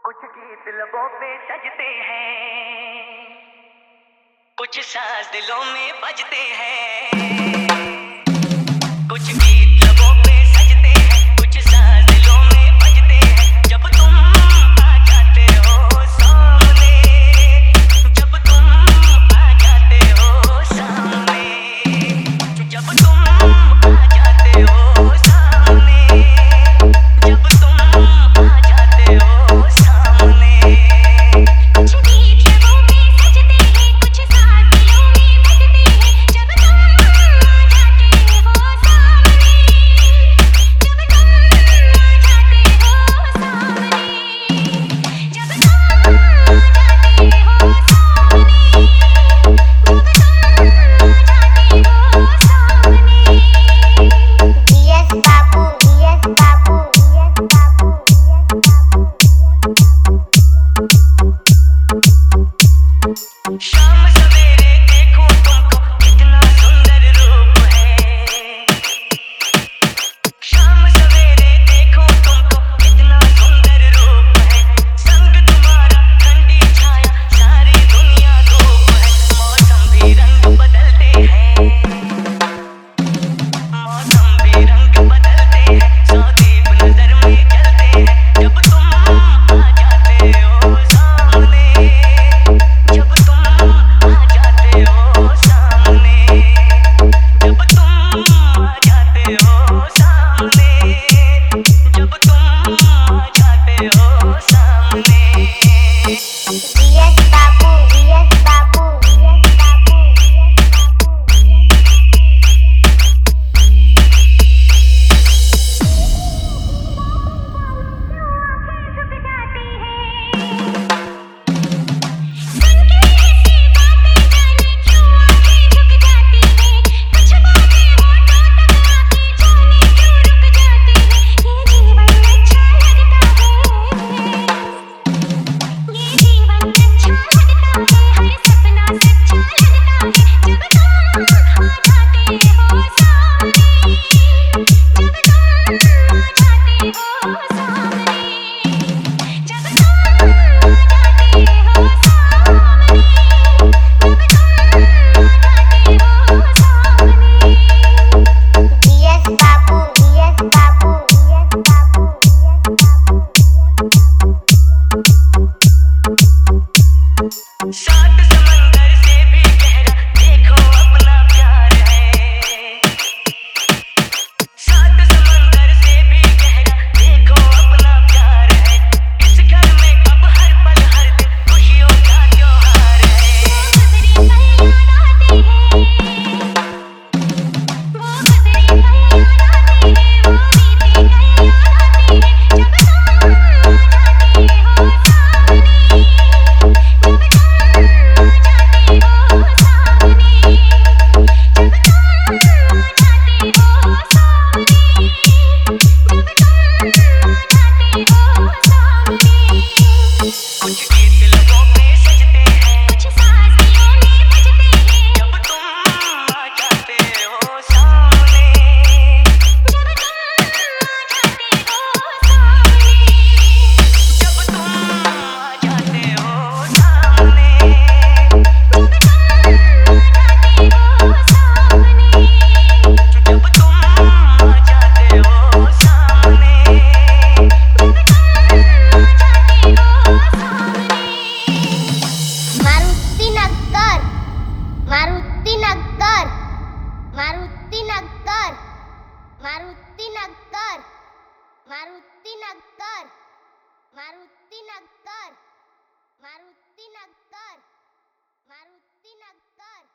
कुछ गीत लबों पे सजते हैं, कुछ साज दिलों में बजते हैं। कुछ गीत लबों पे सजते हैं, कुछ साज दिलों में बजते हैं। जब तुम आ जाते हो सामने, जब तुम आ जाते हो सामने, जब तुम आ जाते हो सामने, जब तुम आ जाते हो सामने। कुछ गीत लबों पे सजते हैं, कुछ साज दिलों में बजते हैं। जब तुम आ जाते हो सामने, जब तुम आ जाते हो सामने, जब तुम आ जाते हो सामने, जब तुम आ जाते हो सामने। Yes, babu, yes, babu, yes, babu, शाम सवेरे देखूं तुमको कितना सुंदर रूप है। शाम सवेरे देखूं तुमको कितना सुंदर रूप है। संग तुम्हारा ठंडी छाया सारी दुनिया धूप है। मौसम भी रंग बदलते हैं, मौसम भी रंग बदलते हैं। सौ दीप नजर में जलते हैं। जब तुम आ जाते हो सामने, जब तुम आ जाते हो सामने, जब तुम आ जाते हो सामने, जब तुम आ जाते हो सामने। yes, babu, yes, babu, yes, babu, yes, babu, yes, babu, yes, babu, सात समंदर से भी गहरा देखो अपना प्यार है। सात समंदर से भी गहरा देखो अपना प्यार है। इस घर में अब हर पल हर दिन खुशियों का त्योहार है। वो गुजरे पल याद आते हैं, वो गुजरे पल याद आते हैं, वो बीते पल याद आते हैं। जब तुम आ जाते हो सामने, जब तुम आ जाते हो सामने, जब तुम आ जाते हो सामने, जब तुम आ जाते हो सामने। कुछ गीत लबों पे सजते हैं, कुछ साज दिलों में बजते हैं। जब तुम आ जाते हो सामने, जब तुम आ जाते हो सामने, जब तुम आ जाते हो सामने, जब तुम आ जाते हो सामने, जब तुम आ जाते हो सामने, जब तुम आ जाते हो सामने। Maruti Nagar, Maruti Nagar, Maruti Nagar, Maruti Nagar, Maruti Nagar, Maruti Nagar, Maruti Nagar, Maruti Nagar.